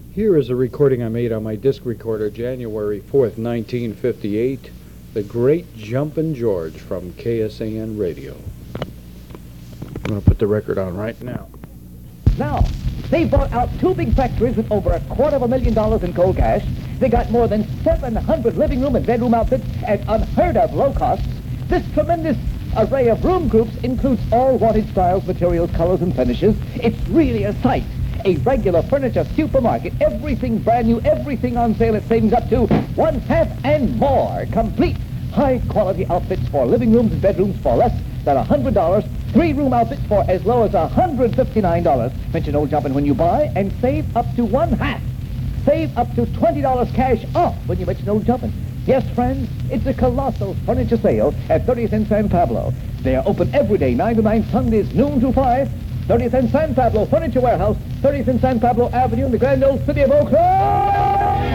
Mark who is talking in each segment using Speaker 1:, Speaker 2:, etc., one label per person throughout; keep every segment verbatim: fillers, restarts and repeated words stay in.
Speaker 1: Here is a recording I made on my disc recorder January fourth, nineteen fifty-eight. The Great Jumpin' George from K S A N Radio. I'm going to put the record on right now.
Speaker 2: Now, they bought out two big factories with over a quarter of a million dollars in cold cash. They got more than seven hundred living room and bedroom outfits at unheard of low costs. This tremendous array of room groups includes all wanted styles, materials, colors, and finishes. It's really a sight. A regular furniture supermarket. Everything brand new, everything on sale at savings up to one half and more. Complete high-quality outfits for living rooms and bedrooms for less than one hundred dollars. Three-room outfits for as low as one hundred fifty-nine dollars. Mention Old Jumpin' when you buy and save up to one half. Save up to twenty dollars cash off when you mention Old Jumpin'. Yes, friends, it's a colossal furniture sale at thirtieth and San Pablo. They are open every day, nine to nine, Sundays, noon to five. thirtieth and San Pablo Furniture Warehouse, thirtieth and San Pablo Avenue in the grand old city of Oakland.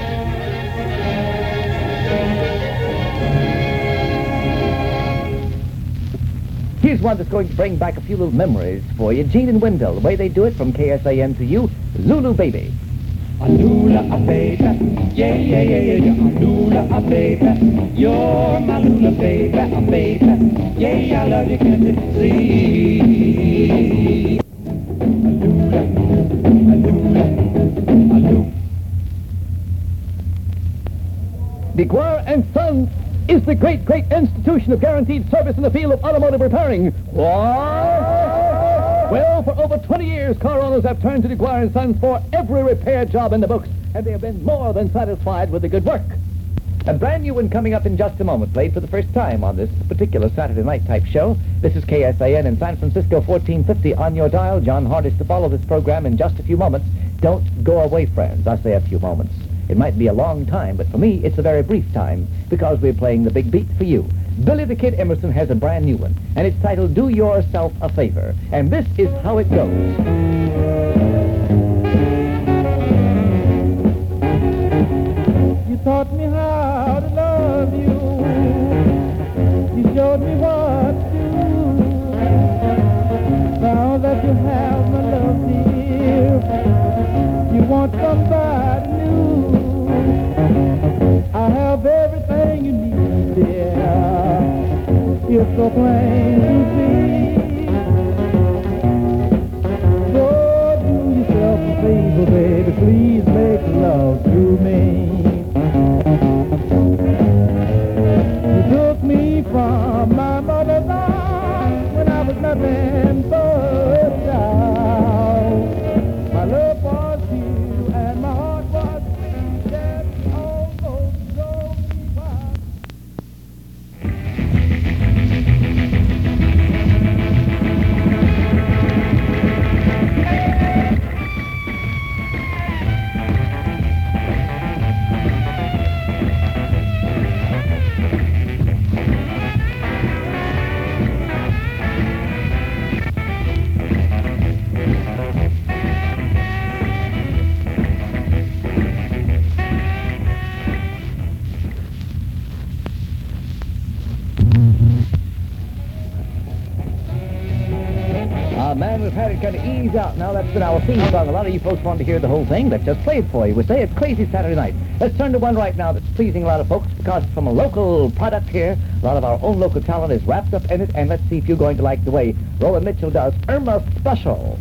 Speaker 2: Here's one that's going to bring back a few little memories for you. Gene and Wendell, the way they do it from K S A N to you, Lulu Baby.
Speaker 3: A Lula, a baby, yeah, yeah, yeah, yeah, yeah. A Lula, a baby, you're my Lula baby, a baby, yeah, I love you, can't you see? A Lula, a Lula, a Lula.
Speaker 2: DeGuire and Sons is the great, great institution of guaranteed service in the field of automotive repairing. What? Well, for over twenty years, car owners have turned to DeGuire and Sons for every repair job in the books, and they have been more than satisfied with the good work. A brand new one coming up in just a moment, played for the first time on this particular Saturday night type show. This is K S A N in San Francisco, fourteen fifty on your dial. John Hart is to follow this program in just a few moments. Don't go away, friends. I say a few moments. It might be a long time, but for me, it's a very brief time, because we're playing the big beat for you. Billy the Kid Emerson has a brand new one, and it's titled Do Yourself a Favor. And this is how it goes.
Speaker 3: You taught me how to love you. You showed me what to do. Now that you have my love, dear, you want somebody new. I have everything you need, dear. It's so plain to see. So do yourself a favor, baby. Please make love to me. You took me from my mother's arms when I was nothing but a child. My love was you and my heart was free, and almost drove me wild.
Speaker 2: Uh, man, we've had it kind of ease out now. That's been our theme song. A lot of you folks want to hear the whole thing. Let's just play it for you. We say it's Crazy Saturday Night. Let's turn to one right now that's pleasing a lot of folks because it's from a local product here. A lot of our own local talent is wrapped up in it, and let's see if you're going to like the way Rowan Mitchell does Irma Special.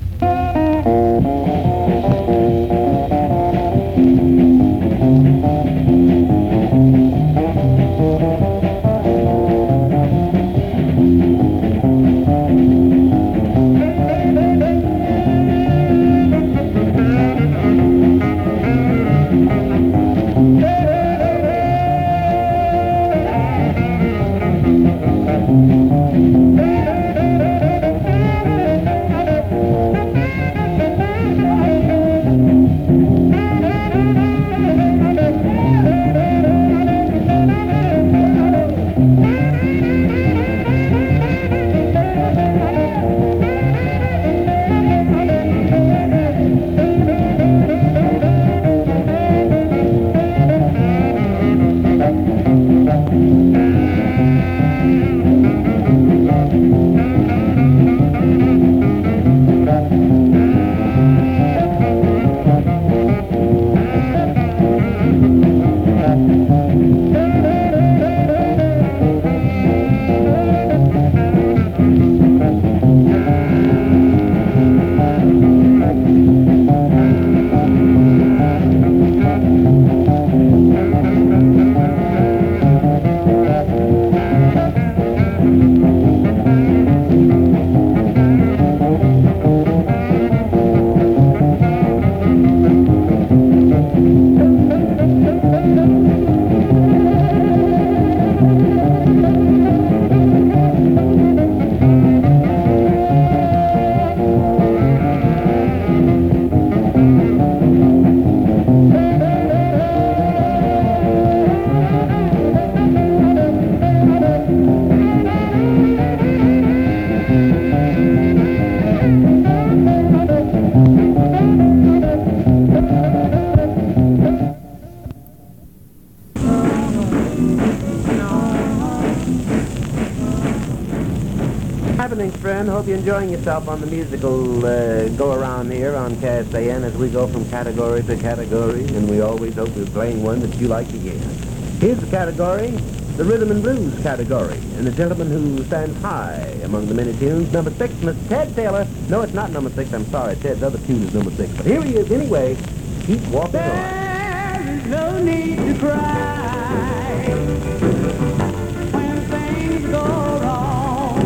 Speaker 4: friend. Hope you're enjoying yourself on the musical uh, go-around here on K S A N as we go from category to category, and we always hope we're playing one that you like to hear. Here's the category, the rhythm and blues category, and the gentleman who stands high among the many tunes, number six, Mister Ted Taylor. No, it's not number six. I'm sorry. Ted's other tune is number six. But here he is anyway. Keep walking on.
Speaker 3: There is no need to cry when things go wrong.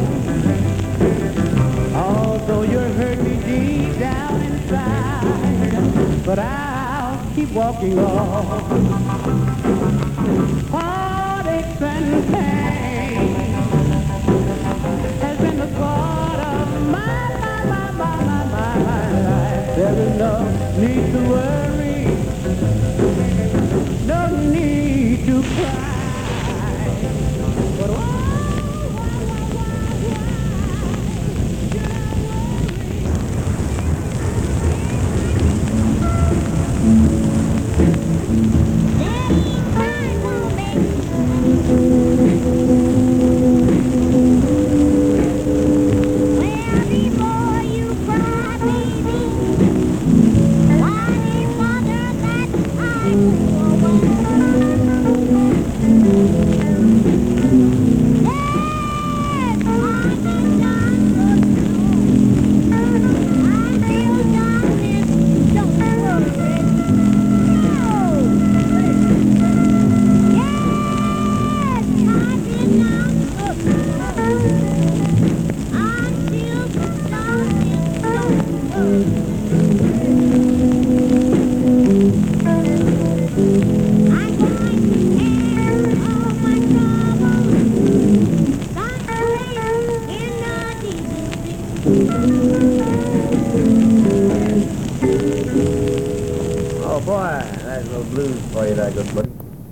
Speaker 3: Although you hurt me deep down inside, but I'll keep walking on. Heartaches and pain has been the part of my, my, my, my, my, my, my life. There is no need to worry, no need to cry. But why, why, why, why, why should
Speaker 4: Oh, boy, that's a little blues for you there, good buddy.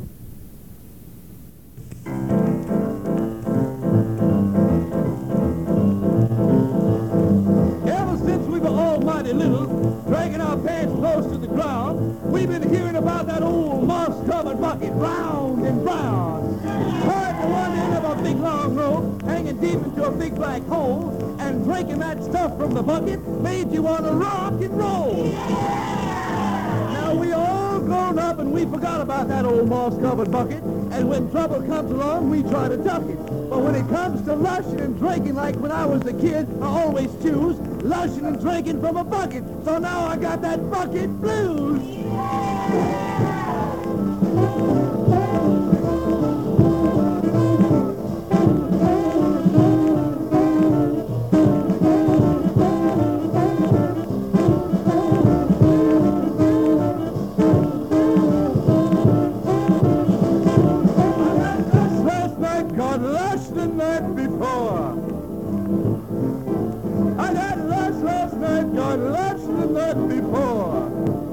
Speaker 3: Ever since we were almighty little, dragging our pants close to the ground, we've been hearing about that old moss-covered bucket, round and round. Heard the one end of a big long rope, hanging deep into a big black hole, and drinking that stuff from the bucket made you want to rock and roll. Now we all grown up and we forgot about that old moss-covered bucket, and when trouble comes along, we try to duck it. But when it comes to lushing and drinking like when I was a kid, I always choose lushing and drinking from a bucket. So now I got that bucket blues. Last night got lushed the night before. I got lushed last night, got lushed the night before.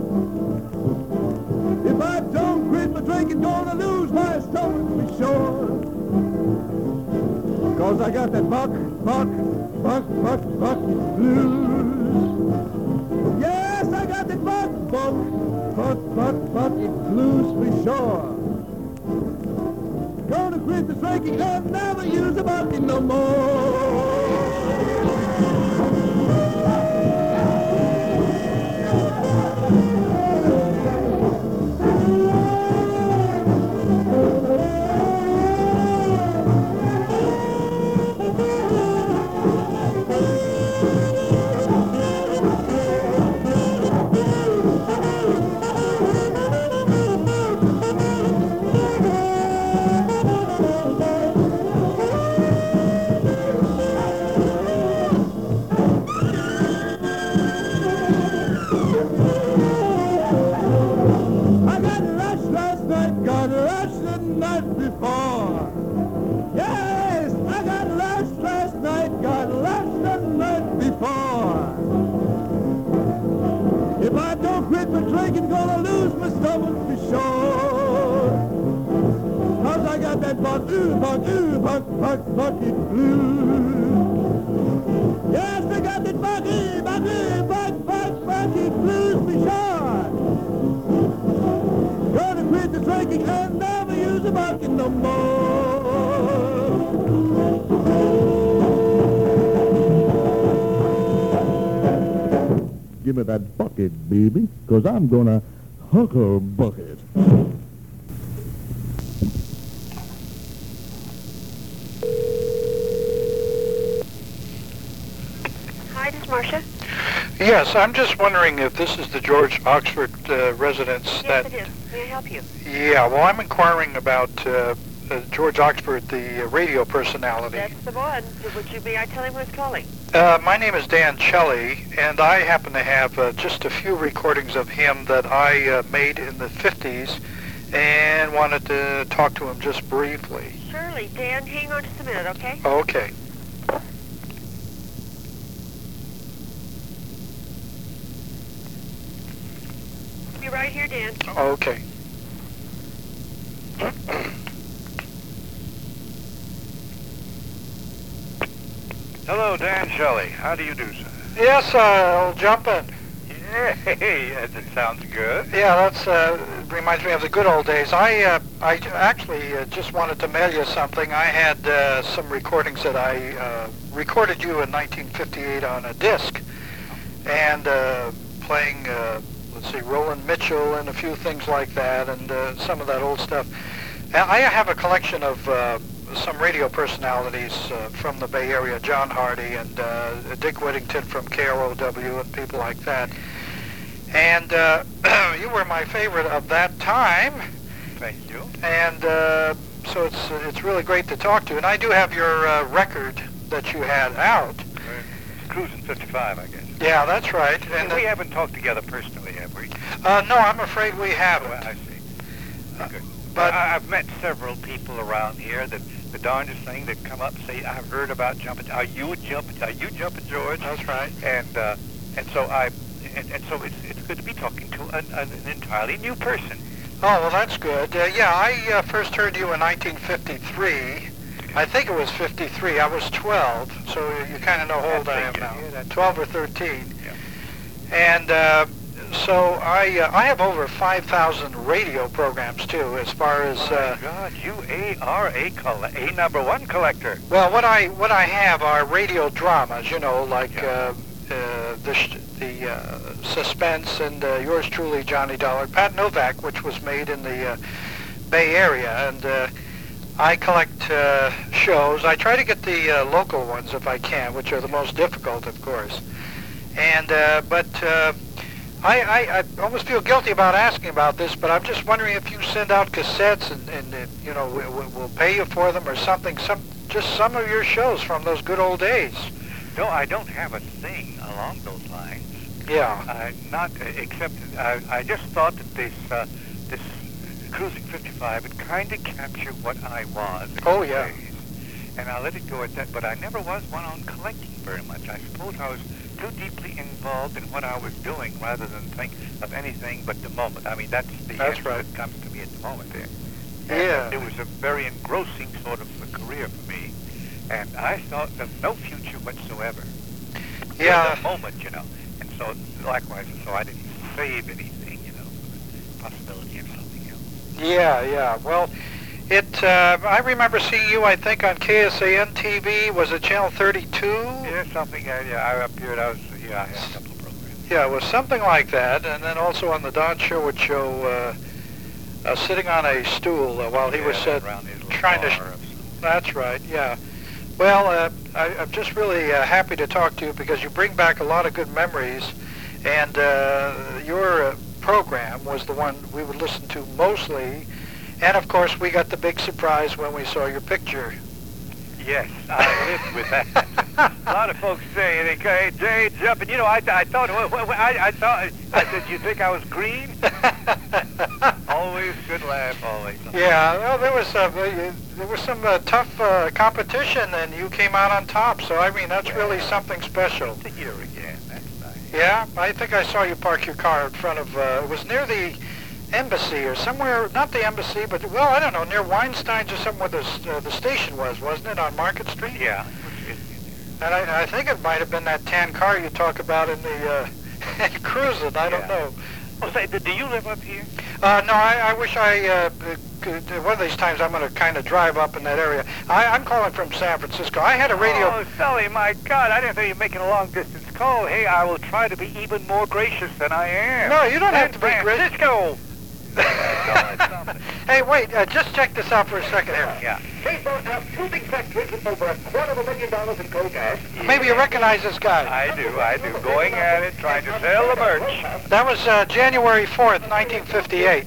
Speaker 3: If I don't quit my drinking, gonna lose my stomach for sure. Cause I got that buck, buck, buck, buck, buck blues. Yes, I got that buck, buck, buck, buck, bucket blues for sure. Gonna quit the drinking and never use a bucket no more. I got lushed last night, got lushed the night before. Yes, I got lushed last night, got lushed the night before. If I don't quit my drinking, gonna lose my stomach for sure. Cause I got that buck, ooh, buck, ooh, buck, buck, bucket blues. Yes, I got that buck, ooh, buck, ooh, buck, buck, bucket blues for sure. Gonna quit the drinking and never use a bucket no more. give me that bucket, baby, because I'm going to huckle bucket.
Speaker 5: Hi, this is Marcia.
Speaker 6: Yes, I'm just wondering if this is the George Oxford uh, residence.
Speaker 5: Yes,
Speaker 6: that.
Speaker 5: it is. May I help you?
Speaker 6: Yeah, well, I'm inquiring about uh, uh, George Oxford, the uh, radio personality.
Speaker 5: That's the one. Would you be? I tell him who's calling.
Speaker 6: Uh, my name is Dan Shelley, and I happen to have uh, just a few recordings of him that I uh, made in the fifties and wanted to talk to him just briefly.
Speaker 5: Surely. Dan, hang on just a minute, okay?
Speaker 6: Okay.
Speaker 5: Be right here, Dan.
Speaker 6: Okay.
Speaker 7: Hello, Dan Shelley. How do you do, sir?
Speaker 6: Yes, uh, I'll jump in.
Speaker 7: Yay, that sounds good.
Speaker 6: Yeah, that's uh, reminds me of the good old days. I uh, I j- actually uh, just wanted to mail you something. I had uh, some recordings that I uh, recorded you in nineteen fifty-eight on a disc, and uh, playing, uh, let's see, Roland Mitchell and a few things like that, and uh, some of that old stuff. And I have a collection of uh, some radio personalities uh, from the Bay Area, John Hardy and uh, Dick Whittington from K R O W and people like that. And uh, you were my favorite of that time.
Speaker 7: Thank you.
Speaker 6: And uh, so it's uh, it's really great to talk to. And I do have your uh, record that you had out.
Speaker 7: We're cruising fifty-five, I guess.
Speaker 6: Yeah, that's right.
Speaker 7: And
Speaker 6: And
Speaker 7: we
Speaker 6: uh,
Speaker 7: haven't talked together personally, have we?
Speaker 6: uh, no, I'm afraid we
Speaker 7: Well,
Speaker 6: haven't.
Speaker 7: I see.
Speaker 6: Uh,
Speaker 7: Good.
Speaker 6: but-
Speaker 7: I, I've met several people around here that the darndest thing that come up and say, I've heard about jumping. Are you jumping? Are you jumping, George?
Speaker 6: That's right.
Speaker 7: And uh, and so I and, and so it's it's good to be talking to an, an entirely new person.
Speaker 6: Oh, well, that's good. Uh, yeah, I uh, first heard you in nineteen fifty-three. I think it was fifty-three. I was twelve, so you kind of know how old I am now.
Speaker 7: Yeah, that's
Speaker 6: twelve or thirteen.
Speaker 7: Yeah.
Speaker 6: And uh, so I uh, I have over five thousand radio programs, too, as far as...
Speaker 7: Oh,
Speaker 6: Uh,
Speaker 7: my God, you a, are a, coll- a number one collector.
Speaker 6: well, what I what I have are radio dramas, you know, like
Speaker 7: Yeah.
Speaker 6: uh, uh, the sh- the uh, Suspense and uh, yours truly, Johnny Dollar, Pat Novak, which was made in the uh, Bay Area, and uh, I collect uh, shows. I try to get the uh, local ones if I can, which are the most difficult, of course. And uh, but uh, I, I I almost feel guilty about asking about this, but I'm just wondering if you send out cassettes and, and, and you know we, we- we'll pay you for them or something. Some just some of your shows from those good old days.
Speaker 7: No, I don't have a thing along those lines.
Speaker 6: Yeah.
Speaker 7: Uh, not uh, except I, I just thought that this uh, this cruising fifty-five would kind of capture what I was. in
Speaker 6: Oh,
Speaker 7: those
Speaker 6: yeah.
Speaker 7: days. And I let it go at that. But I never was one on collecting very much. I suppose I was too deeply involved in what I was doing rather than think of anything but the moment. I mean, that's the
Speaker 6: That's
Speaker 7: answer
Speaker 6: right.
Speaker 7: that comes to me at the moment there.
Speaker 6: Yeah.
Speaker 7: And it was a very engrossing sort of a career for me. And I thought of no future whatsoever.
Speaker 6: Yeah.
Speaker 7: In the moment, you know. And so, likewise, so I didn't save anything, you know, for the possibility of something else.
Speaker 6: Yeah, yeah. Well, it. Uh, I remember seeing you. I think on K S A N T V. Was it Channel thirty-two?
Speaker 7: Yeah, something, uh, yeah, I appeared, I was, yeah, I had a couple of programs.
Speaker 6: Yeah, it was something like that. And then also on the Don Sherwood show, uh, uh, sitting on a stool uh, while he
Speaker 7: Yeah,
Speaker 6: was uh,
Speaker 7: around his little
Speaker 6: trying to.
Speaker 7: bar
Speaker 6: Sh-
Speaker 7: of some-
Speaker 6: That's right. Yeah. Well, uh, I, I'm just really uh, happy to talk to you because you bring back a lot of good memories, and uh, your uh, program was the one we would listen to mostly, and of course we got the big surprise when we saw your picture.
Speaker 7: Yes, I lived with that. A lot of folks say, they go, hey, Jay, jumping. You know, I, I thought, I, I thought, I said, you think I was green? Always good laugh, always.
Speaker 6: Yeah, well, there was uh, there was some uh, tough uh, competition, and you came out on top. So I mean, that's really something special.
Speaker 7: To hear again, that's nice.
Speaker 6: Yeah, I think I saw you park your car in front of. Uh, it was near the embassy or somewhere, not the embassy, but well, I don't know, near Weinstein's or somewhere where the uh, the station was, wasn't it, on Market Street?
Speaker 7: Yeah.
Speaker 6: And I, I think it might have been that tan car you talk about in the uh, cruising. I don't
Speaker 7: Yeah.
Speaker 6: know.
Speaker 7: Oh, say, do you live up here?
Speaker 6: Uh, no, I, I wish I, uh, could, one of these times I'm going to kind of drive up in that area. I, I'm calling from San Francisco. I had a radio...
Speaker 7: Oh, Sully, my God, I didn't think you were making a long-distance call. Hey, I will try to be even more gracious than I am.
Speaker 6: No, you don't have
Speaker 7: San
Speaker 6: to be gracious.
Speaker 7: Francisco!
Speaker 6: Hey, wait, uh, just check this out for a second here.
Speaker 7: Yeah.
Speaker 2: They bought out two big factories with over a quarter of a million dollars in coal gas.
Speaker 6: Maybe you recognize this guy.
Speaker 7: I do, I do. Going at it, trying to sell the merch.
Speaker 6: That was uh, January fourth, nineteen fifty-eight.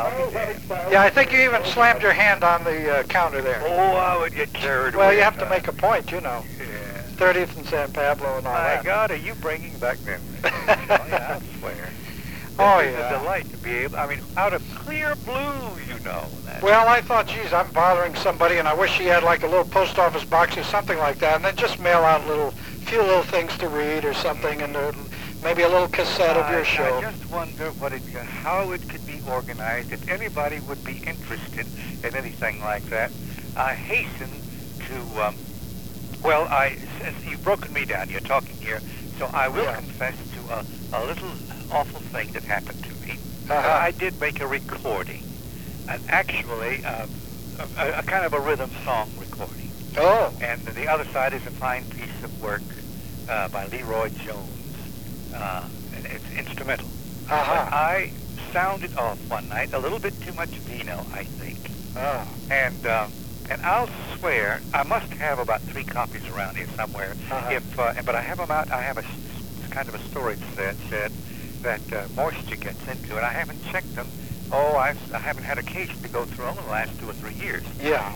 Speaker 6: Yeah, I think you even slammed your hand on the uh, counter there.
Speaker 7: Oh, I would get carried away.
Speaker 6: Well, you have to make a point, you know.
Speaker 7: Yeah.
Speaker 6: thirtieth and San Pablo and all
Speaker 7: My
Speaker 6: that.
Speaker 7: God, are you bringing back memories? Oh, yeah, I swear.
Speaker 6: Oh,
Speaker 7: It's
Speaker 6: yeah.
Speaker 7: a delight to be able, I mean, out of clear blue, you know. That.
Speaker 6: Well, I thought, geez, I'm bothering somebody, and I wish she had like a little post office box or something like that, and then just mail out a little, few little things to read or something, and uh, maybe a little cassette of your
Speaker 7: I,
Speaker 6: show.
Speaker 7: I just wonder what it, how it could be organized, if anybody would be interested in anything like that. I hasten to, um, well, I, since you've broken me down, you're talking here, so I will
Speaker 6: Yeah.
Speaker 7: confess to a, a little awful thing that happened to me.
Speaker 6: Uh-huh.
Speaker 7: I did make a recording, and actually uh, a, a kind of a rhythm song recording.
Speaker 6: Oh,
Speaker 7: And the other side is a fine piece of work uh, by Leroy Jones. Uh, and it's instrumental.
Speaker 6: uh-huh.
Speaker 7: But I sounded off one night, a little bit too much vino, I think.
Speaker 6: Oh.
Speaker 7: And um, and I'll swear, I must have about three copies around here somewhere.
Speaker 6: Uh-huh.
Speaker 7: If uh, but I have them out. I have a s- kind of a storage set, set that uh, moisture gets into it. I haven't checked them. Oh, I've, I haven't had occasion to go through them in the last two or three years.
Speaker 6: Yeah.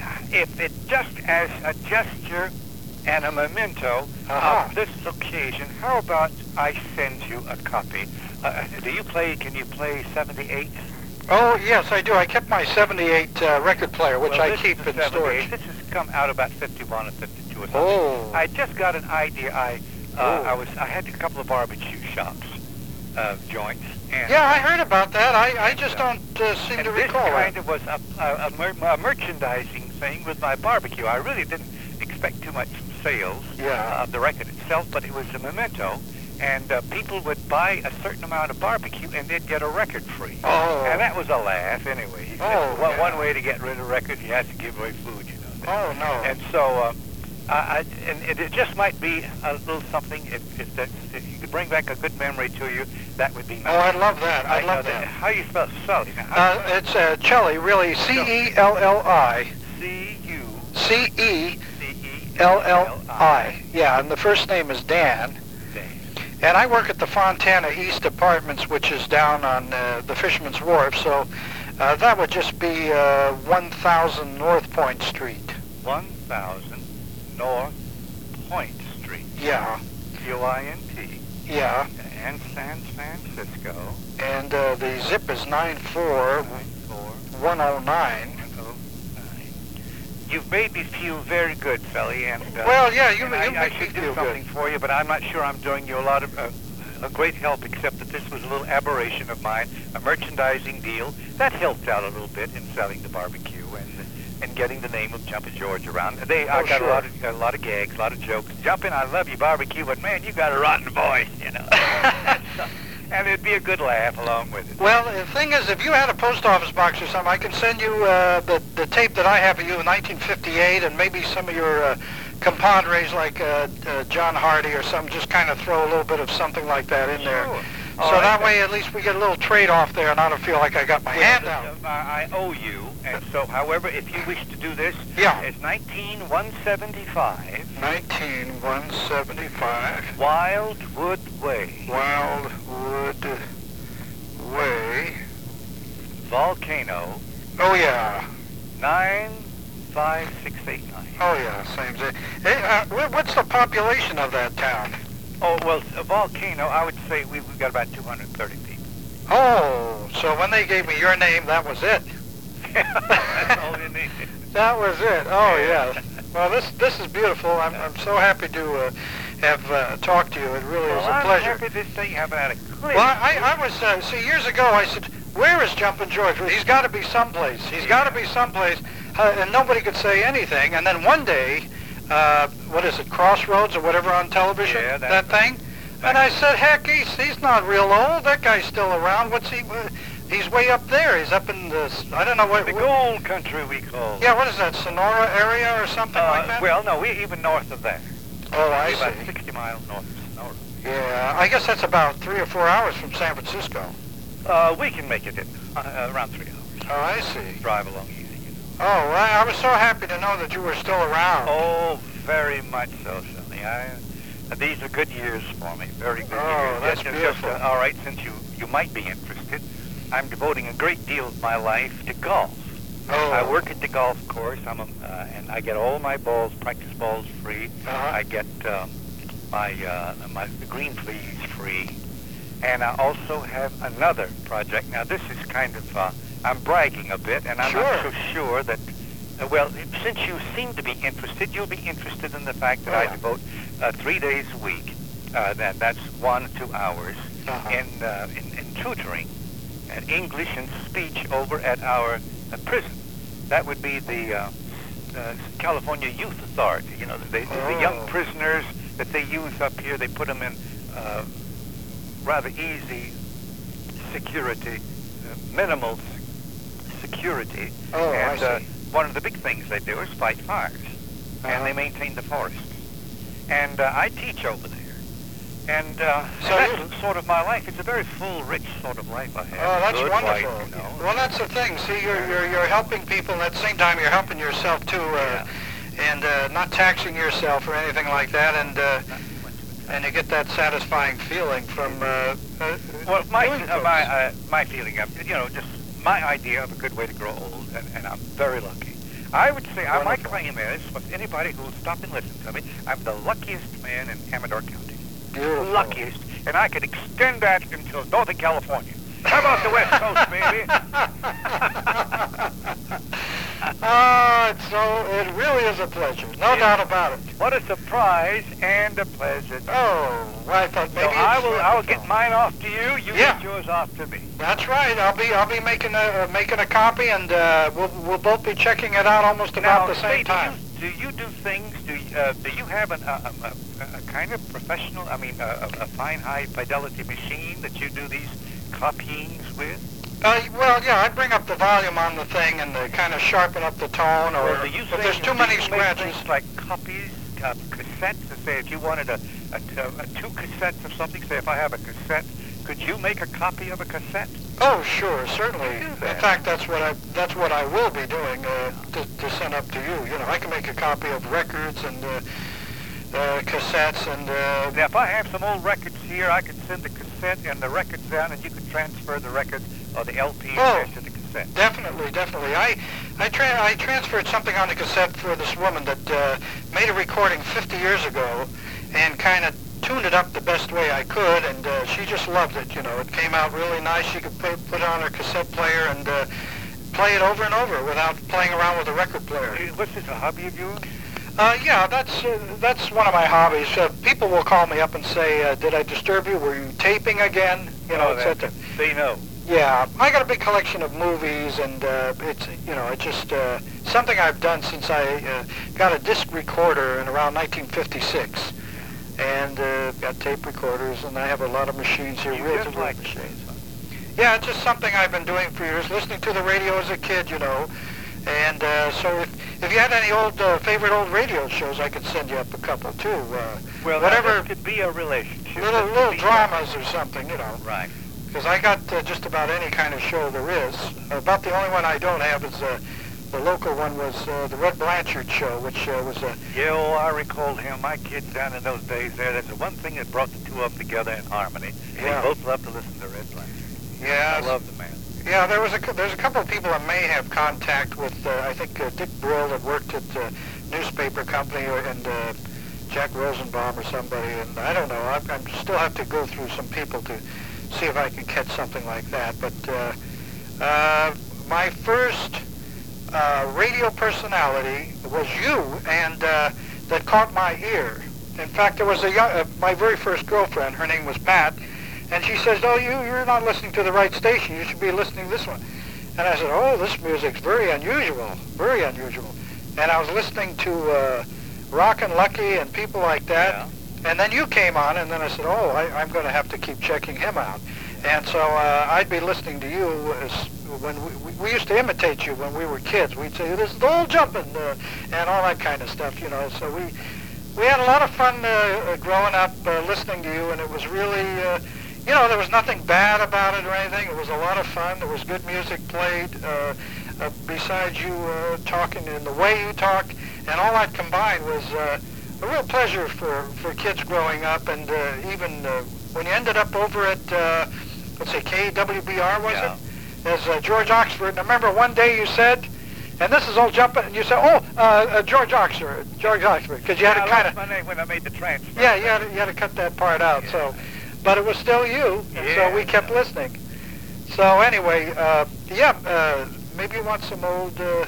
Speaker 7: If it just as a gesture and a memento
Speaker 6: Uh-huh.
Speaker 7: of this occasion, how about I send you a copy? Uh, do you play? Can you play seventy-eight?
Speaker 6: Oh, yes, I do. I kept my seventy-eight uh, record player, which
Speaker 7: Well,
Speaker 6: I
Speaker 7: this
Speaker 6: keep
Speaker 7: is a
Speaker 6: in
Speaker 7: seventy-eight.
Speaker 6: storage.
Speaker 7: This has come out about fifty-one or fifty-two or something.
Speaker 6: Oh.
Speaker 7: I just got an idea. I uh,
Speaker 6: Oh.
Speaker 7: I was I had a couple of barbecue shops, uh, joints. And,
Speaker 6: Yeah, I heard about that. I, I just
Speaker 7: uh,
Speaker 6: don't uh, seem
Speaker 7: and
Speaker 6: to
Speaker 7: this
Speaker 6: recall
Speaker 7: kind
Speaker 6: that.
Speaker 7: of was a, a, a, mer- a merchandising thing with my barbecue. I really didn't expect too much sales
Speaker 6: Yeah.
Speaker 7: of the record itself, but it was a memento. And uh, people would buy a certain amount of barbecue, and they'd get a record free.
Speaker 6: Oh.
Speaker 7: And that was a laugh, anyway. He said,
Speaker 6: Oh,
Speaker 7: one,
Speaker 6: yeah.
Speaker 7: one way to get rid of records, you have to give away food, you know.
Speaker 6: Oh, no.
Speaker 7: And so, uh, I, I, and it, it just might be a little something. If if, that's, if you could bring back a good memory to you, that would be nice.
Speaker 6: Oh, I'd love that. I'd
Speaker 7: I
Speaker 6: love
Speaker 7: know
Speaker 6: that.
Speaker 7: How you spell Sully? Now, how
Speaker 6: Uh, it's uh, Chelly, really. C E L L I.
Speaker 7: C U
Speaker 6: C E
Speaker 7: C E
Speaker 6: L L I. Yeah, and the first name is Dan. And I work at the Fontana East Apartments, which is down on uh, the Fisherman's Wharf, so uh, that would just be uh, one thousand North Point Street.
Speaker 7: one thousand North Point Street.
Speaker 6: Yeah,
Speaker 7: U I N T.
Speaker 6: yeah.
Speaker 7: And San Francisco.
Speaker 6: And uh, the zip is nine four
Speaker 7: nine four
Speaker 6: one oh nine.
Speaker 7: oh nine. You've made me feel very good, Sully, and uh,
Speaker 6: Well, yeah, you,
Speaker 7: and
Speaker 6: you
Speaker 7: I, I
Speaker 6: make me
Speaker 7: should do
Speaker 6: feel
Speaker 7: something
Speaker 6: good.
Speaker 7: for you, but I'm not sure I'm doing you a lot of uh, a great help, except that this was a little aberration of mine, a merchandising deal that helped out a little bit in selling the barbecue and and getting the name of Jumpin' George around. They, I
Speaker 6: Oh,
Speaker 7: got
Speaker 6: sure.
Speaker 7: a lot of a lot of gags, a lot of jokes. Jumpin', I love you, barbecue, but man, you got a rotten voice, you know. And it'd be a good laugh along with it.
Speaker 6: Well, the thing is, if you had a post office box or something, I can send you uh, the, the tape that I have of you in nineteen fifty-eight and maybe some of your uh, compadres like uh, uh, John Hardy or something, just kind of throw a little bit of something like that in there.
Speaker 7: Sure.
Speaker 6: So
Speaker 7: All right,
Speaker 6: that
Speaker 7: then.
Speaker 6: way at least we get a little trade-off there and I don't feel like I got my hand
Speaker 7: Well,
Speaker 6: out.
Speaker 7: uh, I I owe you, and so, however, if you wish to do this,
Speaker 6: Yeah.
Speaker 7: it's nineteen one seventy-five
Speaker 6: nineteen one seventy-five
Speaker 7: Wildwood Way,
Speaker 6: Wildwood Way.
Speaker 7: Volcano,
Speaker 6: Oh, yeah.
Speaker 7: nine five six eight nine.
Speaker 6: Oh, yeah, same thing. Hey, uh, wh- what's the population of that town?
Speaker 7: Oh, well, a volcano, I would say we- we've got about two hundred thirty people.
Speaker 6: Oh, so when they gave me your name, that was it.
Speaker 7: That's all you need.
Speaker 6: That was it. Oh, yeah. Well, this this is beautiful. I'm I'm so happy to uh, have uh, talked to you. It really
Speaker 7: Well,
Speaker 6: is a
Speaker 7: I'm
Speaker 6: pleasure.
Speaker 7: happy this thing haven't had a clip.
Speaker 6: Well, I I was uh, see years ago. I said, "Where is Jumpin' George? He's got to be someplace. He's got to be someplace." Uh, and nobody could say anything. And then one day, uh, what is it, Crossroads or whatever on television?
Speaker 7: Yeah,
Speaker 6: that
Speaker 7: that's
Speaker 6: thing. And I said, heck, he's, he's not real old. That guy's still around. What's he... Uh, he's way up there. He's up in the... I don't know what...
Speaker 7: The
Speaker 6: what
Speaker 7: gold country, we call it.
Speaker 6: yeah, what is that, Sonora area or something
Speaker 7: Uh,
Speaker 6: like that?
Speaker 7: well, no, we even north of there.
Speaker 6: oh, I
Speaker 7: About
Speaker 6: see.
Speaker 7: sixty miles north of Sonora.
Speaker 6: Yeah, I guess that's about three or four hours from San Francisco.
Speaker 7: Uh, we can make it in uh, around three hours.
Speaker 6: Oh, I see.
Speaker 7: Drive along easy, you know.
Speaker 6: Oh, well, I was so happy to know that you were still around.
Speaker 7: Oh, very much so, Sonny. I, uh, these are good years for me. Very good
Speaker 6: Oh,
Speaker 7: years.
Speaker 6: that's
Speaker 7: Just-
Speaker 6: beautiful.
Speaker 7: Just, uh, all right, since you, you might be interested, I'm devoting a great deal of my life to golf.
Speaker 6: Oh.
Speaker 7: I work at the golf course. I'm a, uh, and I get all my balls, practice balls free.
Speaker 6: Uh-huh.
Speaker 7: I get um, my uh, my the green fleas free, and I also have another project. Now this is kind of uh, I'm bragging a bit, and I'm not
Speaker 6: Sure.
Speaker 7: so sure that. Uh, well, since you seem to be interested, you'll be interested in the fact that
Speaker 6: Oh,
Speaker 7: I
Speaker 6: yeah.
Speaker 7: devote uh, three days a week. Uh, that that's one two hours
Speaker 6: Uh-huh.
Speaker 7: in, uh, in in tutoring, and English and speech over at our uh, prison. That would be the uh, uh, California Youth Authority. You know, they, the young
Speaker 6: Oh.
Speaker 7: prisoners that they use up here. They put them in uh, rather easy security, uh, minimal s- security.
Speaker 6: Oh, I
Speaker 7: and uh,
Speaker 6: see.
Speaker 7: one of the big things they do is fight fires,
Speaker 6: Uh-huh.
Speaker 7: and they maintain the forests. And uh, I teach over there. And, uh,
Speaker 6: So
Speaker 7: and
Speaker 6: you-
Speaker 7: that's sort of my life. It's a very full, rich sort of life I have.
Speaker 6: Oh, that's
Speaker 7: Good
Speaker 6: wonderful.
Speaker 7: wife, you know.
Speaker 6: Well, that's the thing. See, you're you're you're helping people, and at the same time, you're helping yourself too, uh, and uh, not taxing yourself or anything like that, and uh, and you get that satisfying feeling from. Uh, uh,
Speaker 7: Well, my
Speaker 6: doing
Speaker 7: uh,
Speaker 6: things.
Speaker 7: my uh, my feeling of you know just my idea of a good way to grow old, and, and I'm very lucky. I would say uh, my
Speaker 6: Wonderful.
Speaker 7: claim is, with anybody who will stop and listen to me, I'm the luckiest man in Amador County.
Speaker 6: Beautiful.
Speaker 7: Luckiest, and I could extend that into Northern California. How about the West Coast, baby?
Speaker 6: Oh, it's so it really is a pleasure, no
Speaker 7: Yeah.
Speaker 6: doubt about it.
Speaker 7: What a surprise and a pleasure.
Speaker 6: Oh, well, I thought
Speaker 7: So
Speaker 6: maybe
Speaker 7: I
Speaker 6: it's
Speaker 7: will I will
Speaker 6: wonderful.
Speaker 7: get mine off to you. You
Speaker 6: Yeah.
Speaker 7: get yours off to me.
Speaker 6: That's right. I'll be I'll be making a uh, making a copy, and uh, we'll we'll both be checking it out almost about
Speaker 7: Now,
Speaker 6: the
Speaker 7: say,
Speaker 6: same time.
Speaker 7: Do you, do you do things? Do you, uh, do you have an, a, a, a, a kind of professional? I mean, a, a a fine high fidelity machine that you do these copyings with?
Speaker 6: Uh, well, yeah, I bring up the volume on the thing and uh, kind of sharpen up the tone, or
Speaker 7: Or do you
Speaker 6: if
Speaker 7: say-
Speaker 6: there's too
Speaker 7: do
Speaker 6: many
Speaker 7: you make
Speaker 6: scratches.
Speaker 7: things like copies, uh, cassettes? To say, if you wanted a, a, a two cassettes of something, say if I have a cassette, could you make a copy of a cassette?
Speaker 6: Oh, sure, certainly.
Speaker 7: Do
Speaker 6: In
Speaker 7: that.
Speaker 6: fact, that's what I that's what I will be doing uh, to, to send up to you. You know, I can make a copy of records and uh, uh, cassettes and. Uh,
Speaker 7: Now, if I have some old records here, I could send the cassette and the records down, and you could transfer the records or the L P
Speaker 6: Oh.
Speaker 7: to the cassette.
Speaker 6: Definitely, definitely. I I, tra- I transferred something on the cassette for this woman that uh, made a recording fifty years ago, and kind of tuned it up the best way I could, and uh, she just loved it. You know, it came out really nice. She could put put it on her cassette player and uh, play it over and over without playing around with a record player.
Speaker 7: Uh, What's this, a hobby of yours?
Speaker 6: Uh, yeah, that's uh, that's one of my hobbies. Uh, people will call me up and say, uh, "Did I disturb you? Were you taping again?" You know,
Speaker 7: Oh,
Speaker 6: et
Speaker 7: that-
Speaker 6: cetera.
Speaker 7: They know.
Speaker 6: Yeah, I got a big collection of movies, and uh, it's you know it's just uh, something I've done since I uh, got a disc recorder in around nineteen fifty-six, and uh, got tape recorders, and I have a lot of machines here,
Speaker 7: You
Speaker 6: real
Speaker 7: just
Speaker 6: to real
Speaker 7: like
Speaker 6: machines.
Speaker 7: this.
Speaker 6: Yeah, it's just something I've been doing for years, listening to the radio as a kid, you know, and uh, so if if you had any old uh, favorite old radio shows, I could send you up a couple too. Uh,
Speaker 7: Well,
Speaker 6: whatever
Speaker 7: now, this could be a relationship.
Speaker 6: little
Speaker 7: This could
Speaker 6: little
Speaker 7: be-
Speaker 6: dramas or something, you know.
Speaker 7: Right.
Speaker 6: Because I got uh, just about any kind of show there is. About the only one I don't have is uh, the local one was uh, the Red Blanchard show, which uh, was a...
Speaker 7: Yeah, oh, I recall him. My kids down in those days there, that's the one thing that brought the two of them together in harmony.
Speaker 6: Yeah.
Speaker 7: They both loved to listen to Red Blanchard.
Speaker 6: Yeah,
Speaker 7: I love the man.
Speaker 6: yeah. There was a cou- there's a couple of people I may have contact with. Uh, I think uh, Dick Brill that worked at the newspaper company, or, and uh, Jack Rosenbaum or somebody. And I don't know. I, I still have to go through some people to see if I can catch something like that. But uh, uh, my first uh, radio personality was you, and uh, that caught my ear. In fact, there was a young, uh, my very first girlfriend. Her name was Pat, and she says, "Oh, you you're not listening to the right station. You should be listening to this one." And I said, "Oh, this music's very unusual, very unusual." And I was listening to uh, Rockin' Lucky and people like that. and then you came on, and then I said, oh, I, I'm going to have to keep checking him out. And so uh, I'd be listening to you as when we, we used to imitate you when we were kids. We'd say, this is the old jumping, uh, and all that kind of stuff, you know. So we we had a lot of fun uh, growing up uh, listening to you, and it was really, uh, you know, there was nothing bad about it or anything. It was a lot of fun. There was good music played. Uh, uh, besides you uh, talking in the way you talk, and all that combined was uh, a real pleasure for, for kids growing up, and uh, even uh, when you ended up over at, uh, let's say, K W B R, was
Speaker 7: Yeah.
Speaker 6: it? As uh, George Oxford. And I remember one day you said, and this is all jumping, and you said, oh, uh, uh, George Oxford, George Oxford, because you had
Speaker 7: Yeah,
Speaker 6: to
Speaker 7: I
Speaker 6: kind
Speaker 7: lost
Speaker 6: of,
Speaker 7: my name when I made the transfer.
Speaker 6: yeah, you had, to, you had to cut that part out,
Speaker 7: Yeah.
Speaker 6: so, but it was still you, and
Speaker 7: Yeah.
Speaker 6: so we kept listening. So anyway, uh, yeah, uh, maybe you want some old uh,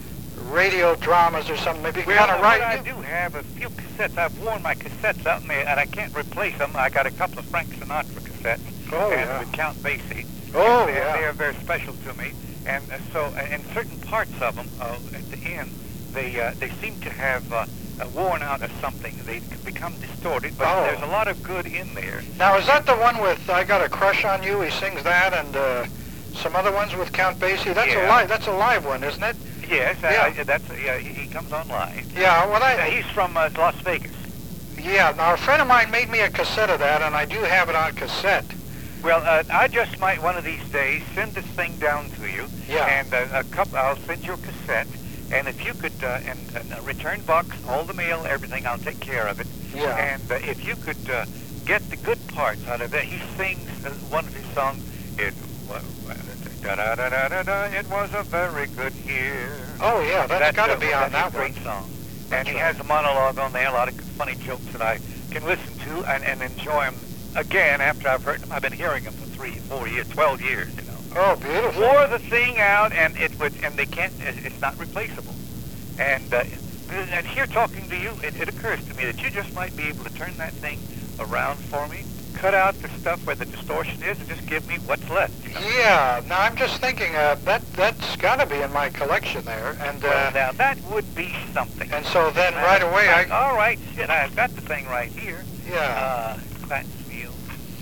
Speaker 6: radio dramas or something, maybe you can
Speaker 7: Well,
Speaker 6: kind of
Speaker 7: what
Speaker 6: write.
Speaker 7: I do have a few cassettes. I've worn my cassettes out, and, they, and I can't replace them. I got a couple of Frank Sinatra cassettes,
Speaker 6: Oh,
Speaker 7: and
Speaker 6: yeah.
Speaker 7: with Count Basie.
Speaker 6: Oh,
Speaker 7: and they,
Speaker 6: yeah.
Speaker 7: they are very special to me. And uh, so, uh, in certain parts of them, uh, at the end, they uh, they seem to have uh, uh, worn out or something. They can become distorted, but
Speaker 6: Oh.
Speaker 7: there's a lot of good in there.
Speaker 6: Now, is that the one with I Got a Crush on You? He sings that, and uh, some other ones with Count Basie? That's a
Speaker 7: Yeah.
Speaker 6: live, that's a live one, isn't it?
Speaker 7: Yes,
Speaker 6: Yeah.
Speaker 7: I, I, that's yeah. He, he comes on live.
Speaker 6: Yeah, well,
Speaker 7: Uh,
Speaker 6: I,
Speaker 7: he's from uh, Las Vegas.
Speaker 6: yeah, now a friend of mine made me a cassette of that, and I do have it on cassette.
Speaker 7: Well, uh, I just might one of these days send this thing down to you,
Speaker 6: Yeah.
Speaker 7: and uh, a cup. I'll send you a cassette, and if you could, uh, and, and a return box, all the mail, everything, I'll take care of it.
Speaker 6: Yeah.
Speaker 7: And uh, if you could uh, get the good parts out of it, he sings uh, one of his songs. It was da da da da da da. It was a very good year.
Speaker 6: Oh, yeah, that's got to
Speaker 7: uh,
Speaker 6: be on
Speaker 7: that's
Speaker 6: that
Speaker 7: a great
Speaker 6: one.
Speaker 7: song.
Speaker 6: That's
Speaker 7: And he
Speaker 6: right.
Speaker 7: has a monologue on there, a lot of funny jokes that I can listen to and, and enjoy them again after I've heard them. I've been hearing them for three, four years, twelve years, you know.
Speaker 6: Oh, beautiful.
Speaker 7: Wore the thing out, and it would, and they can't. it- It's not replaceable. And uh, and here talking to you, it, it occurs to me that you just might be able to turn that thing around for me, cut out the stuff where the distortion is, and just give me what's left. You know?
Speaker 6: Yeah, now I'm just thinking, uh, that, that's got to be in my collection there, and,
Speaker 7: Well,
Speaker 6: uh,
Speaker 7: now that would be something.
Speaker 6: and so then right away I,
Speaker 7: All right, shit, I've got the thing right here.
Speaker 6: yeah.
Speaker 7: Uh, Clantsfield.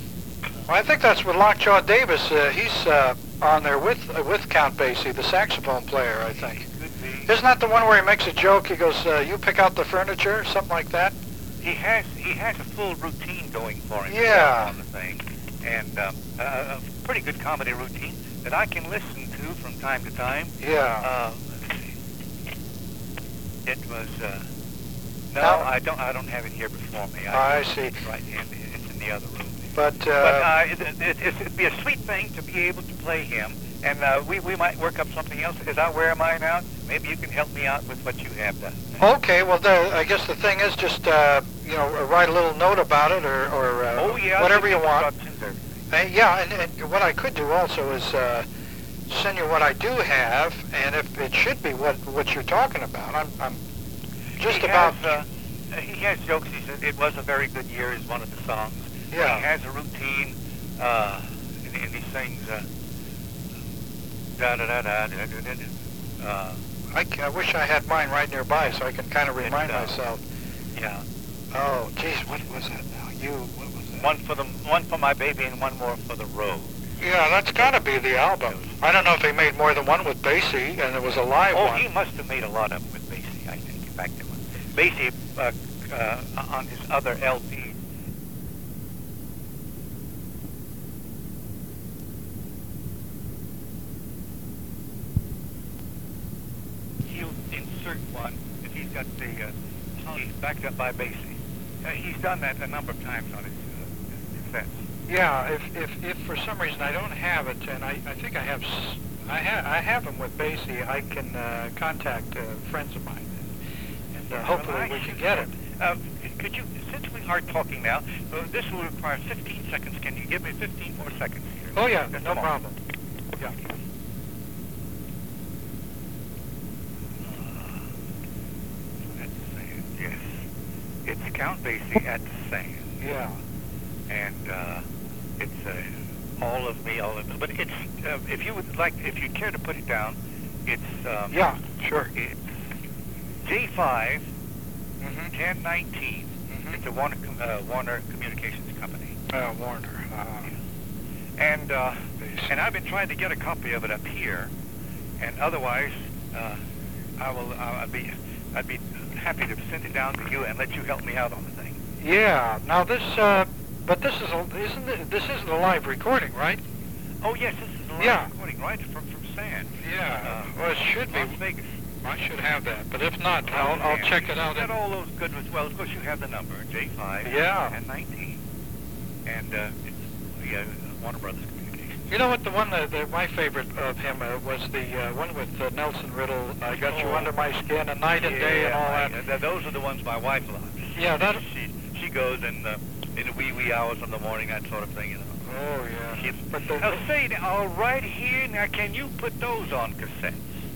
Speaker 6: Well, I think that's with Lockjaw Davis. Uh, he's uh, on there with uh, with Count Basie, the saxophone player, I think.
Speaker 7: Could be.
Speaker 6: Isn't that the one where he makes a joke? He goes, uh, you pick out the furniture, something like that?
Speaker 7: He has he has a full routine going for him.
Speaker 6: Yeah.
Speaker 7: On the thing, and um, uh, a pretty good comedy routine that I can listen to from time to time.
Speaker 6: Yeah.
Speaker 7: Uh, let's see. It was. Uh, no,
Speaker 6: Now-
Speaker 7: I don't. I don't have it here before me.
Speaker 6: I see.
Speaker 7: It's right in. It's in the other room.
Speaker 6: But,
Speaker 7: But
Speaker 6: uh,
Speaker 7: uh, it, it, it'd be a sweet thing to be able to play him, and uh, we we might work up something else. As I wear mine out, maybe you can help me out with what you have done.
Speaker 6: okay, well, the, I guess the thing is just, uh, you know, write a little note about it or, or uh,
Speaker 7: Oh yeah,
Speaker 6: whatever
Speaker 7: I'll
Speaker 6: you
Speaker 7: give
Speaker 6: want.
Speaker 7: instructions, everything.
Speaker 6: Uh, yeah, and, and what I could do also is uh, send you what I do have, and if it should be what what you're talking about. I'm, I'm just
Speaker 7: he
Speaker 6: about.
Speaker 7: Has, uh, he has jokes. He said it was a very good year is one of the songs.
Speaker 6: Yeah.
Speaker 7: He has a routine, uh, and, and he sings uh, da da da da da da da. Uh,
Speaker 6: I, c- I wish I had mine right nearby so I can kind of remind
Speaker 7: uh,
Speaker 6: myself.
Speaker 7: yeah.
Speaker 6: Oh, geez, what was that now? You, what was that?
Speaker 7: One for the one for my baby and one more for the road.
Speaker 6: Yeah, that's got to be the album. I don't know if he made more than one with Basie, and it was a live
Speaker 7: Oh,
Speaker 6: one.
Speaker 7: he must have made a lot of them with Basie, I think. In fact, it was Basie uh, uh, on his other L P. He'll insert one if he's got the uh, he's backed up by Basie. Uh, he's done that a number of times on his uh, cassettes.
Speaker 6: Yeah, if, if if for some reason I don't have it, and I, I think I have s- I have I have them with Basie, I can uh, contact uh, friends of mine, and, and uh, hopefully
Speaker 7: Well, I
Speaker 6: we can
Speaker 7: should-
Speaker 6: get it.
Speaker 7: Uh, could you, since we are talking now, uh, this will require fifteen seconds. Can you give me fifteen more seconds here?
Speaker 6: Oh yeah,
Speaker 7: Just a
Speaker 6: no
Speaker 7: moment.
Speaker 6: problem. Yeah.
Speaker 7: At the Sand, yes. It's Count Basie at the Sand.
Speaker 6: Yeah.
Speaker 7: And uh, it's uh, all of me, all of me. But it's, uh, if you would like, if you'd care to put it down, it's, um,
Speaker 6: Yeah. Sure.
Speaker 7: it's J five,
Speaker 6: Mm-hmm.
Speaker 7: ten nineteen, Mm-hmm. It's a Warner, Com- uh, Warner Communications Company.
Speaker 6: Uh, Warner. Uh,
Speaker 7: And uh, and I've been trying to get a copy of it up here, and otherwise, uh, I will. Uh, I'd be I'd be happy to send it down to you and let you help me out on the thing.
Speaker 6: yeah. Now this, uh, but this is a, isn't it, this isn't a live recording, right?
Speaker 7: Oh yes, this is a live
Speaker 6: Yeah.
Speaker 7: recording, right from from San.
Speaker 6: Yeah.
Speaker 7: Uh,
Speaker 6: well, it should be.
Speaker 7: Las Vegas.
Speaker 6: I should have that, but if not, I'll, I'll check it out.
Speaker 7: Got all those good ones. Well, of course you have the number J five
Speaker 6: Yeah.
Speaker 7: and nineteen, and uh, it's yeah, Warner Brothers Communications.
Speaker 6: You know what? The one that, that my favorite of him uh, was the uh, one with uh, Nelson Riddle. I got you
Speaker 7: Oh.
Speaker 6: under my skin, and night and day, and all that.
Speaker 7: Yeah, th- those are the ones my wife loves.
Speaker 6: Yeah, that.
Speaker 7: She she goes in the in the wee wee hours of the morning, that sort of thing, you know.
Speaker 6: Oh yeah.
Speaker 7: She,
Speaker 6: But the,
Speaker 7: now say now right here. Now, can you put those on cassettes?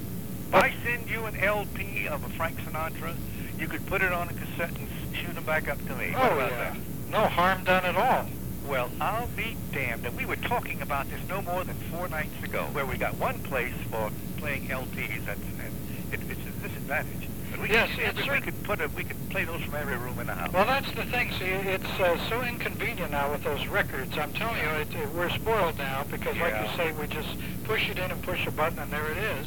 Speaker 7: If I send you an L P of a Frank Sinatra, you could put it on a cassette and s- shoot them back up to me. What
Speaker 6: oh
Speaker 7: about
Speaker 6: yeah.
Speaker 7: that?
Speaker 6: No harm done at all.
Speaker 7: Well, I'll be damned. And we were talking about this no more than four nights ago, where we got one place for playing L Ps. That's and it, it's a disadvantage. But we
Speaker 6: Yes,
Speaker 7: could,
Speaker 6: it's
Speaker 7: we, we
Speaker 6: certain-
Speaker 7: could put a, we could play those from every room in the house.
Speaker 6: Well, that's the thing. See, it's uh, so inconvenient now with those records. I'm telling you, it, it, we're spoiled now because, like
Speaker 7: Yeah.
Speaker 6: you say, we just push it in and push a button, and there it is.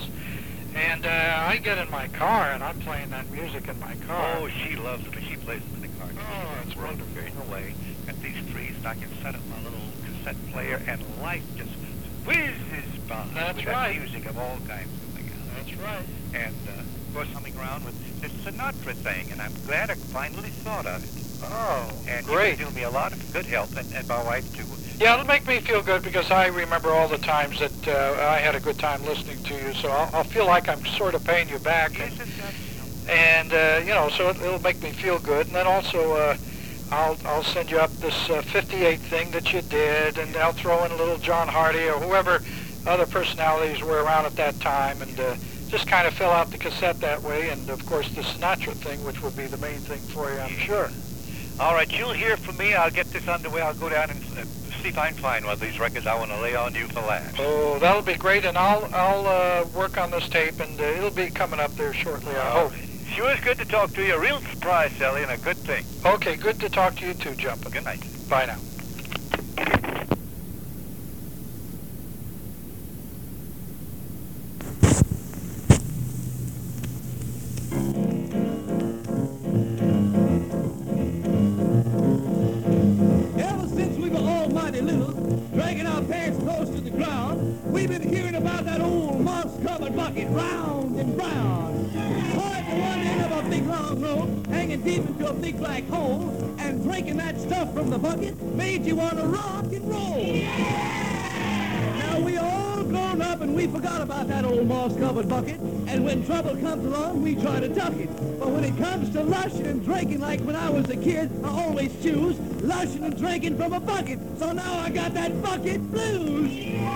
Speaker 6: And uh, I get in my car, and I'm playing that music in my car.
Speaker 7: Oh, she loves it. She plays them in the car.
Speaker 6: Oh, that's
Speaker 7: We're
Speaker 6: wonderful.
Speaker 7: away at these trees, and I can set up my little cassette player, and life just whizzes by.
Speaker 6: That's
Speaker 7: with
Speaker 6: right.
Speaker 7: That music of all kinds coming out.
Speaker 6: That's right.
Speaker 7: And uh, of course, coming around with this Sinatra thing, and I'm glad I finally thought of it.
Speaker 6: Oh,
Speaker 7: And
Speaker 6: great.
Speaker 7: you can do me a lot of good help, and, and my wife too.
Speaker 6: Yeah, it'll make me feel good because I remember all the times that uh, I had a good time listening to you, so I'll, I'll feel like I'm sort of paying you back. And,
Speaker 7: Isn't that something?
Speaker 6: and uh, you know, so it, it'll make me feel good. And then also, uh, I'll I'll send you up this uh, fifty-eight thing that you did, and I'll throw in a little John Hardy or whoever other personalities were around at that time, and uh, just kind of fill out the cassette that way. And of course, the Sinatra thing, which will be the main thing for you, I'm sure.
Speaker 7: All right, you'll hear from me. I'll get this underway. I'll go down and uh, see if I can find one of these records I want to lay on you for last.
Speaker 6: Oh, that'll be great, and I'll I'll uh, work on this tape, and uh, it'll be coming up there shortly, I hope.
Speaker 7: Sure is good to talk to you. A real surprise, Sally, and a good thing.
Speaker 6: Okay, good to talk to you too, Jumpin'.
Speaker 7: Good night.
Speaker 6: Bye now.
Speaker 3: Ever since we were almighty little, dragging our pants close to the ground, we've been hearing about that old moss-covered bucket, round and round. Tied to one end of a big long rope, hanging deep into a big black hole, and drinking that stuff from the bucket made you want to rock and roll. Now we all grown up and we forgot about that old moss-covered bucket, and when trouble comes along, we try to duck it. But when it comes to lushing and drinking like when I was a kid, I always choose lushing and drinking from a bucket. So now I got that bucket blues.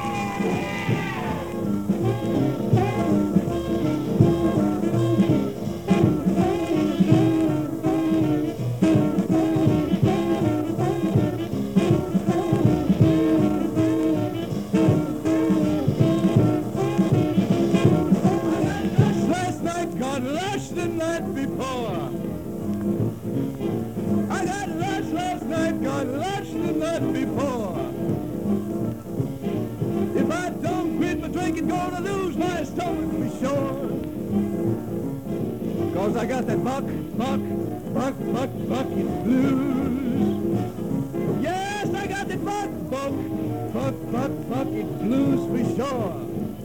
Speaker 3: Last night got lush the night before. I got lush last night, got lush the night before. If I don't quit my drinking, gonna lose my stomach for sure. Cause I got that buck, buck, buck, buck, bucket blues. Yes, I got that buck, buck, buck, buck, bucket blues for sure.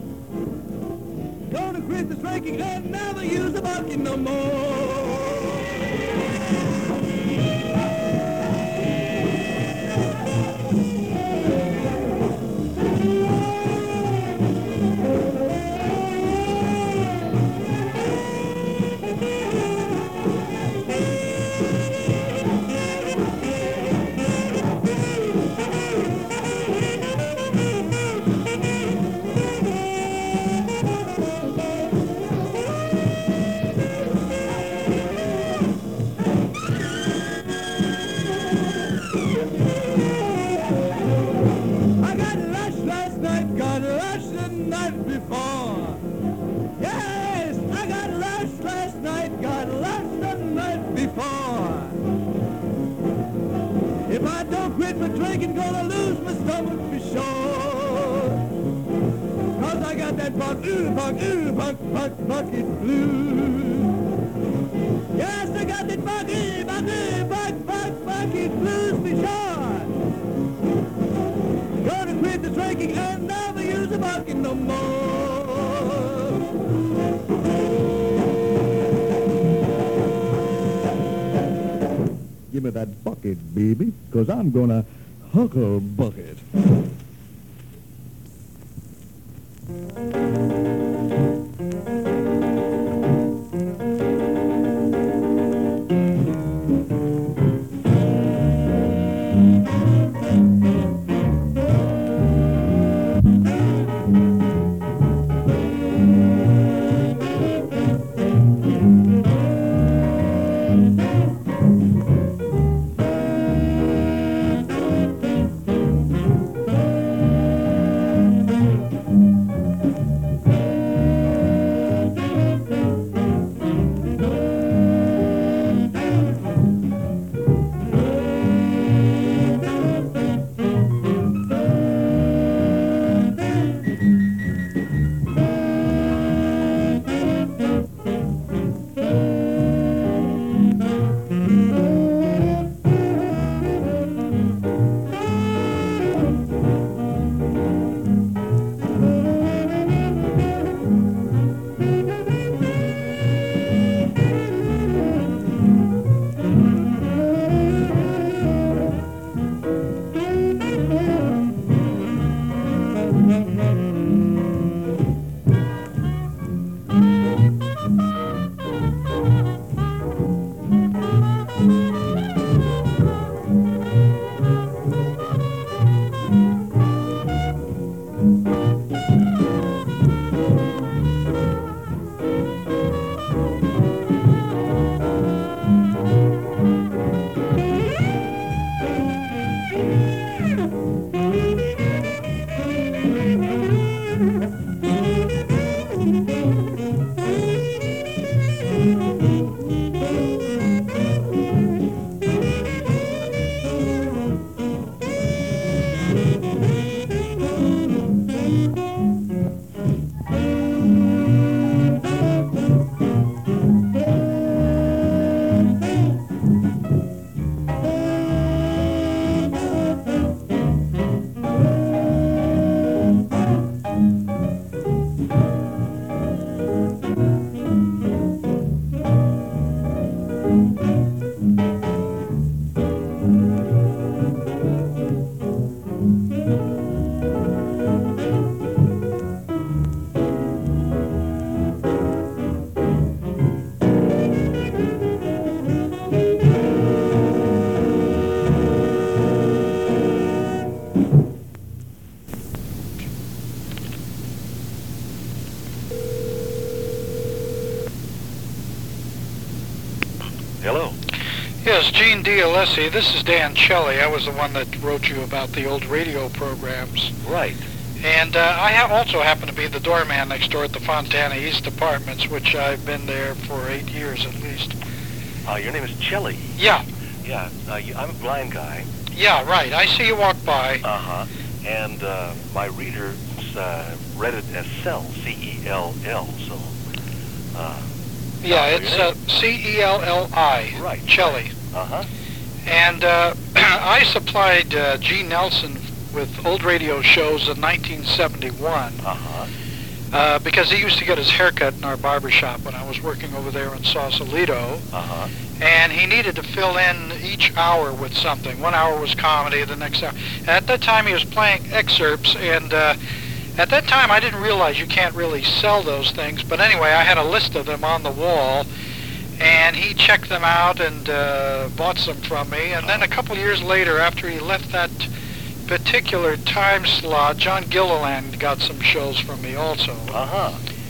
Speaker 3: Gonna quit the drinking and never use the bucket no more. I got lush last night, got lush the night before. Yes, I got lush last night, got lush the night before. quit my drinking, gonna lose my stomach for sure. Cause I got that buck, ooh, buck, ooh, buck, buck, bucket blues. Yes, I got that buck, ooh, buck, ooh, buck, buck, bucket blues for sure. Gonna quit the drinking and never use a bucket no more. Give me that bucket, baby, cause I'm gonna huckle bucket.
Speaker 7: Hello.
Speaker 6: Yes, Gene D'Alessi. This is Dan Shelley. I was the one that wrote you about the old radio programs.
Speaker 7: Right.
Speaker 6: And uh, I ha also happen to be the doorman next door at the Fontana East Apartments, which I've been there for eight years at least.
Speaker 7: Uh, your name is Chelly.
Speaker 6: Yeah.
Speaker 7: Yeah, uh, you, I'm a blind guy.
Speaker 6: Yeah, right. I see you walk by.
Speaker 7: Uh-huh. And uh, my reader uh, read it as Cell, C E L L, so... Uh,
Speaker 6: yeah, it's uh, C E L L I.
Speaker 7: Right.
Speaker 6: Chelly.
Speaker 7: Uh-huh.
Speaker 6: And uh, I supplied uh, Gene Nelson with old radio shows in nineteen seventy-one.
Speaker 7: Uh-huh.
Speaker 6: Uh, because he used to get his haircut in our barber shop when I was working over there in Sausalito.
Speaker 7: Uh-huh.
Speaker 6: And he needed to fill in each hour with something. One hour was comedy, the next hour. At that time, he was playing excerpts, and uh, at that time, I didn't realize you can't really sell those things. But anyway, I had a list of them on the wall, and he checked them out and uh, bought some from me. And then a couple years later, after he left that particular time slot, John Gilliland got some shows from me also.
Speaker 7: Uh-huh.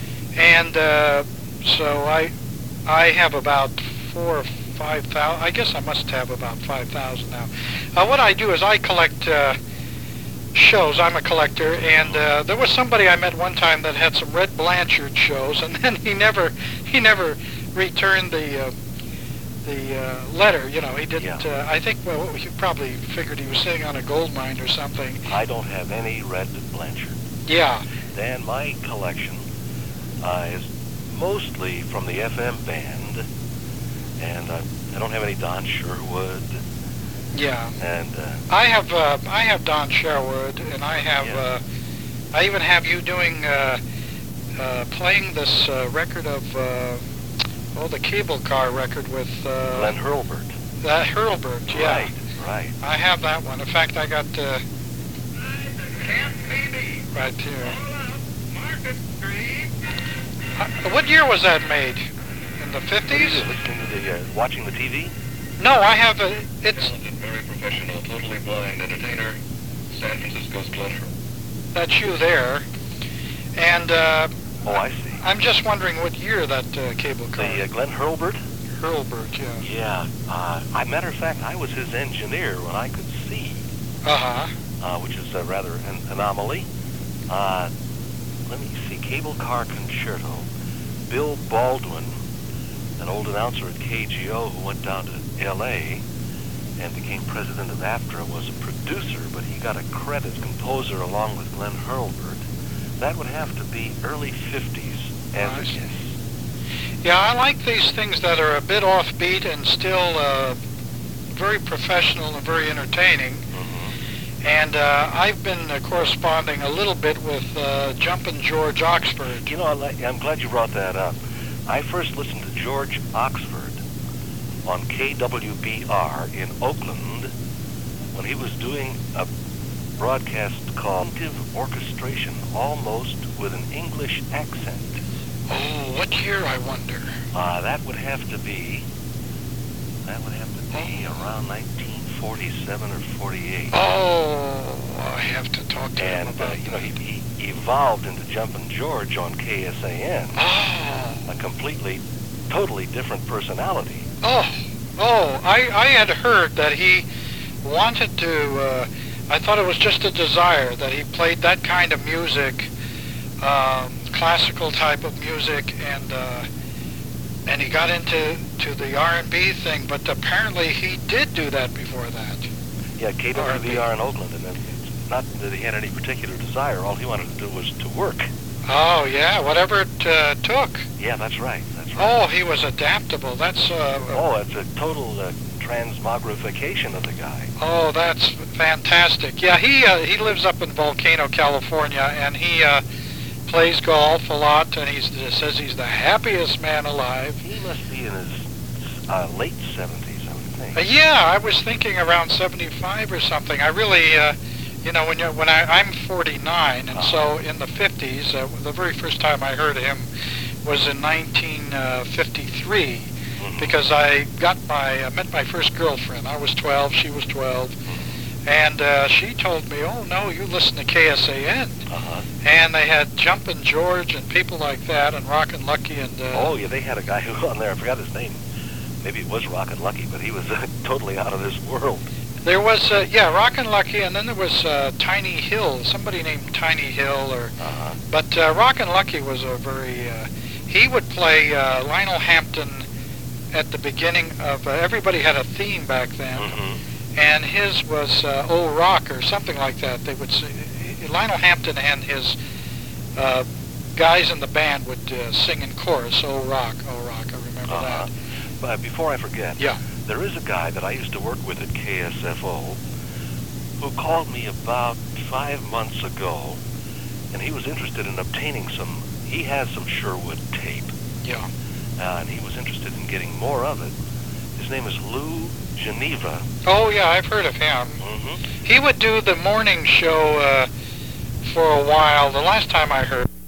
Speaker 6: And uh, so I, I have about four or five thousand. I guess I must have about five thousand now. Uh, what I do is I collect uh, shows. I'm a collector, and uh, there was somebody I met one time that had some Red Blanchard shows, and then he never, he never returned the uh, the uh, letter. You know, he didn't.
Speaker 8: Yeah.
Speaker 6: Uh, I think well, he probably figured he was sitting on a gold mine or something.
Speaker 8: I don't have any Red Blanchard.
Speaker 6: Yeah.
Speaker 8: Dan, my collection uh, is mostly from the F M band, and uh, I don't have any Don Sherwood.
Speaker 6: Yeah.
Speaker 8: And uh,
Speaker 6: I have uh, I have Don Sherwood, and I have
Speaker 8: Yeah.
Speaker 6: uh, I even have you doing uh, uh, playing this uh, record of uh, oh the cable car record with uh,
Speaker 8: Glenn Hurlburt.
Speaker 6: that Hurlburt. Yeah.
Speaker 8: Right, right.
Speaker 6: I have that one. In fact, I got uh, right here. Uh, what year was that made? In the fifties?
Speaker 8: Listening to the, uh, watching the T V?
Speaker 6: No, I have a. It's
Speaker 9: Very professional, totally blind entertainer, San Francisco's Glenn Hurlburt.
Speaker 6: that's you there, and uh,
Speaker 8: Oh, I see.
Speaker 6: I'm just wondering what year that uh, cable car.
Speaker 8: The uh, Glenn Hurlburt?
Speaker 6: Hurlburt, yeah.
Speaker 8: Yeah. Uh, I, matter of fact, I was his engineer when I could see,
Speaker 6: Uh-huh.
Speaker 8: uh, which is uh, rather an anomaly. Uh, let me see. Cable Car Concerto. Bill Baldwin, an old announcer at K G O who went down to L A and became president of AFTRA, was a producer, but he got a credit composer along with Glenn Hurlburt. That would have to be early fifties as
Speaker 6: I
Speaker 8: a
Speaker 6: see.
Speaker 8: guess.
Speaker 6: Yeah, I like these things that are a bit offbeat and still uh, very professional and very entertaining.
Speaker 8: Mm-hmm.
Speaker 6: And uh, I've been uh, corresponding a little bit with uh, Jumpin' George Oxford.
Speaker 8: You know, I li- I'm glad you brought that up. I first listened to George Oxford on K W B R in Oakland when he was doing a broadcast called Orchestration, almost with an English accent.
Speaker 6: Oh, what year, I wonder?
Speaker 8: Uh, that would have to be, that would have to be around nineteen forty-seven or forty-eight.
Speaker 6: Oh, I have to talk to him
Speaker 8: And, uh,
Speaker 6: about
Speaker 8: you know,
Speaker 6: that.
Speaker 8: he, he evolved into Jumpin' George on K S A N.
Speaker 6: Oh,
Speaker 8: A completely, totally different personality.
Speaker 6: oh, oh, I, I had heard that he wanted to, uh, I thought it was just a desire that he played that kind of music, um, classical type of music, and uh, and he got into to the R and B thing, but apparently he did do that before that.
Speaker 8: Yeah, K W B R in Oakland, and then it's not that he had any particular desire. All he wanted to do was to work.
Speaker 6: Oh, yeah, whatever it uh, took.
Speaker 8: Yeah, that's right. That's right.
Speaker 6: Oh, he was adaptable. That's, uh,
Speaker 8: Oh, it's a total uh, transmogrification of the guy.
Speaker 6: oh, that's fantastic. Yeah, he uh, he lives up in Volcano, California, and he uh, plays golf a lot, and he says he's the happiest man alive.
Speaker 8: He must be in his uh, late seventies, I would think.
Speaker 6: Uh, yeah, I was thinking around seventy-five or something. I really, uh, you know, when you when I I'm forty-nine, and so in the fifties, uh, the very first time I heard him was in nineteen fifty-three,
Speaker 8: Mhm.
Speaker 6: because I got my I met my first girlfriend. I was twelve, she was twelve, and uh, she told me, "Oh no, you listen to K S A N."
Speaker 8: Uh-huh.
Speaker 6: And they had Jumpin' George and people like that, and Rockin' Lucky, and uh,
Speaker 8: Oh, yeah, they had a guy who on there, I forgot his name. Maybe it was Rockin' Lucky, but he was uh, totally out of this world.
Speaker 6: there was uh, yeah, Rockin' Lucky, and then there was uh, Tiny Hill, somebody named Tiny Hill, or
Speaker 8: Uh-huh.
Speaker 6: but uh, Rockin' Lucky was a very uh, he would play uh, Lionel Hampton at the beginning of uh, everybody had a theme back then,
Speaker 8: Mm-hmm.
Speaker 6: and his was uh, "Oh Rock" or something like that. They would say, Lionel Hampton and his uh, guys in the band would uh, sing in chorus, "Oh Rock, Oh Rock." I remember
Speaker 8: Uh-huh.
Speaker 6: that.
Speaker 8: But before I forget,
Speaker 6: Yeah.
Speaker 8: there is a guy that I used to work with at K S F O who called me about five months ago, and he was interested in obtaining some, he has some Sherwood tape,
Speaker 6: Yeah.
Speaker 8: uh, and he was interested in getting more of it. His name is Lou Geneva.
Speaker 6: Oh yeah, I've heard of him.
Speaker 8: Mm-hmm.
Speaker 6: He would do the morning show uh, for a while. The last time I heard.